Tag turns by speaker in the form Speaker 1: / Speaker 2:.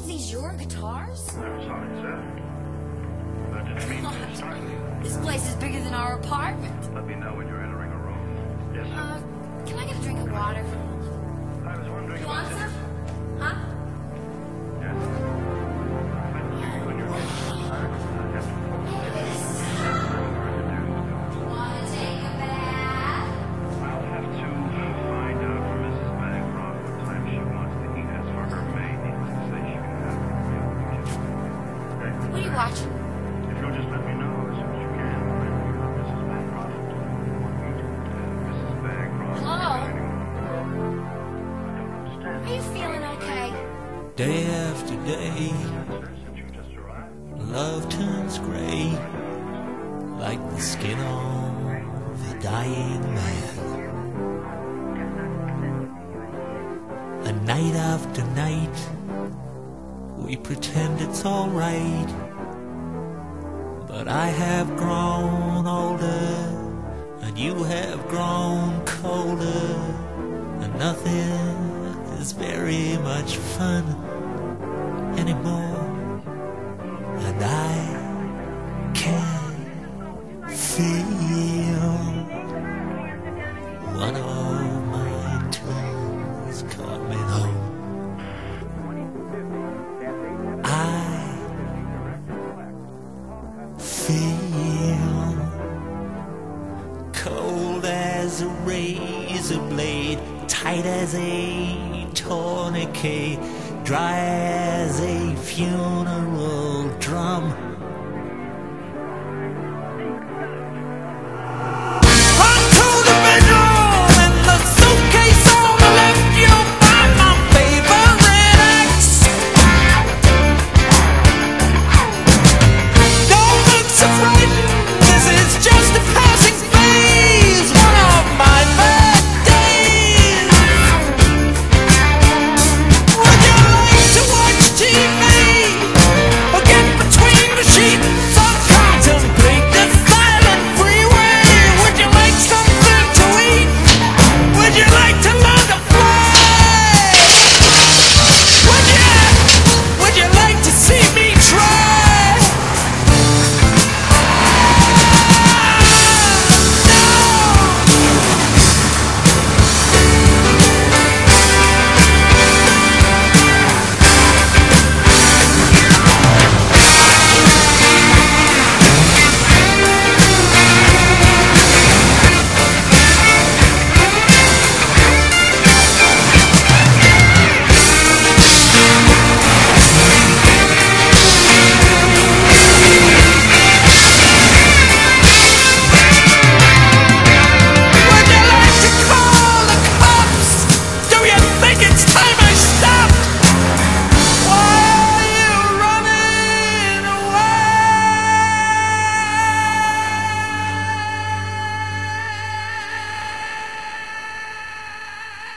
Speaker 1: these your guitars?
Speaker 2: Never saw it, sir. That didn't mean to start me.
Speaker 1: This place is bigger than our apartment.
Speaker 2: Let me know when you're entering a room. Yes, sir.
Speaker 1: Can I get a drink of water?
Speaker 2: I was wondering
Speaker 1: You
Speaker 2: about
Speaker 1: want
Speaker 2: this.
Speaker 1: some? Huh?
Speaker 2: Yes. When you're ready. I have to
Speaker 1: Want to take a bath?
Speaker 2: I'll have to find out from Mrs. Bancroft what time she wants to eat. As for her maid, needless to say, she can have her meal in the kitchen. Okay?
Speaker 1: What are you watching?
Speaker 2: If you'll just let me know as soon as you can when Mrs. Bancroft wants me to. Mrs. Bancroft.
Speaker 1: Hello?
Speaker 2: I don't understand.
Speaker 1: Are you feeling okay?
Speaker 3: Day after day,
Speaker 2: Since you just arrived.
Speaker 3: love turns gray, like the skin of a dying man. And night after night, we pretend it's alright. But I have grown older, and you have grown colder, and nothing is very much fun anymore. And I can feel one of my toes coming home. I feel cold as a razor blade, tight as a tourniquet, dry as a funeral drum.